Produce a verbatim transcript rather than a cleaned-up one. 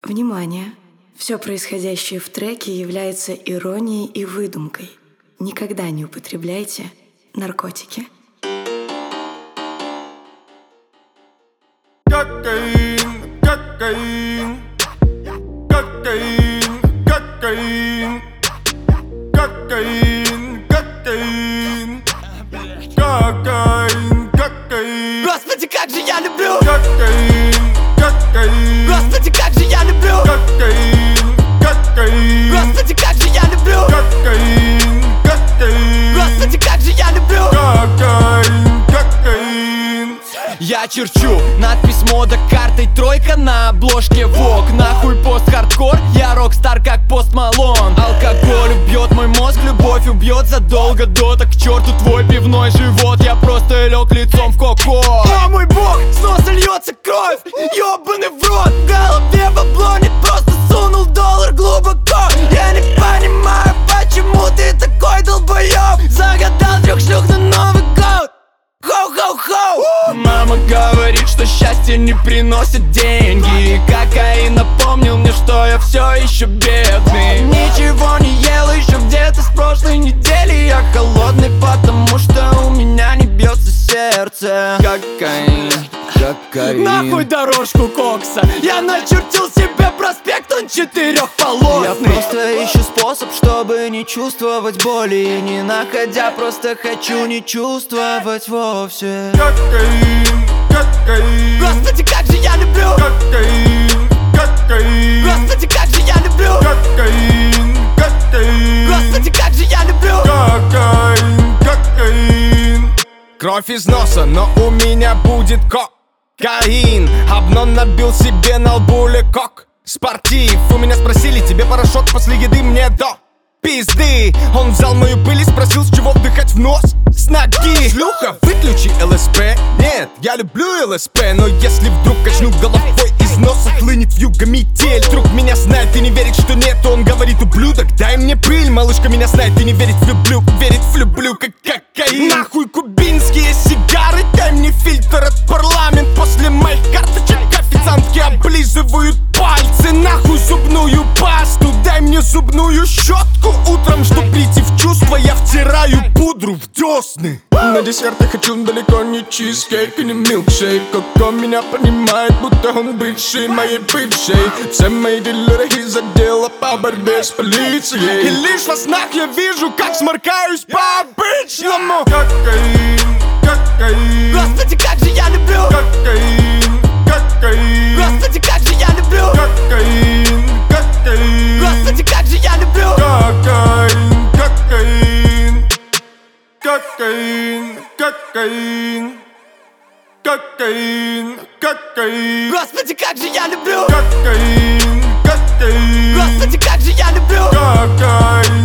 Внимание! Все происходящее в треке является иронией и выдумкой. Никогда не употребляйте наркотики. Кокаин, кокаин, кокаин, кокаин, кокаин, кокаин, кокаин, кокаин. Господи, как же я люблю! Кокаин, кокаин, Господи, как же я люблю! кокаин, кокаин, Господи, как же я люблю! кокаин, кокаин, Господи, как же я люблю! кокаин, кокаин. Я черчу надпись мода картой тройка на обложке Vogue. Нахуй пост-хардкор, я рок-стар как Пост Малон. Алкоголь убьет мой мозг, любовь убьет задолго до. Так к черту твой пивной живот, я просто лег лицом в коко. О мой бог, с носа льется кровь, ёбаный в рот. В голове бабло, не просто сунул доллар глубоко. Я не понимаю, почему ты такой долбоёб. Загадал трех шлюх на Новый год. Хоу-хоу-хоу! Мама говорит, что счастье не приносит деньги. Кокаин напомнил мне, что я все еще бедный. Ничего не ел еще где-то с прошлой недели. Я холодный, потому что у меня не бьется сердце. Кокаин, кокаин. Нахуй дорожку кокса. Я начертил себе проспект, он четырехполосный. Я просто ищу способ, чтобы не чувствовать боли. Не находя, просто хочу не чувствовать вовсе. Кокаин, кокаин, Господи, как же я люблю! кокаин, кокаин, Господи, как же я люблю! кокаин, кокаин, Господи, как же я люблю! кокаин, кокаин. Кровь из носа, но у меня будет кокаин. Обнон набил себе на лбу лекок. Спортив, у меня спросили, тебе порошок после еды, мне до пизды. Он взял мою пыль и спросил, с чего вдыхать в нос. С ноги. Шлюха, выключи ЛСП. Нет, я люблю ЛСП, но если вдруг качну головой из носа, хлынет вьюга метель. Друг меня знает и не верит, что нет, он говорит: ублюдок, дай мне пыль. Малышка меня знает и не верит в люблю, верит в люблю, как кокаин. Нахуй кубинские сигары, дай мне фильтр от парламент. После моих карточек официантки облизывают пальцы. Нахуй зубную пасту, дай мне зубную щетку. Утром, чтоб прийти в чувство, я втираю пудру в десны. На десерт я хочу далеко не чизкейк и не милкшейк. Коко меня понимает, будто он бывший моей бывшей. Все мои дилеры из отдела по борьбе с полицией. И лишь во снах я вижу, как сморкаюсь по-обычному. Кокаин, кокаин, Господи, как же я люблю! кокаин, кокаин, Господи, как же я люблю! кокаин, кокаин, Господи, как же я люблю! кокаин, кокаин, кокаин, кокаин, кокаин, кокаин, Господи, как же я люблю! кокаин, кокаин, Господи, как же я люблю! кокаин.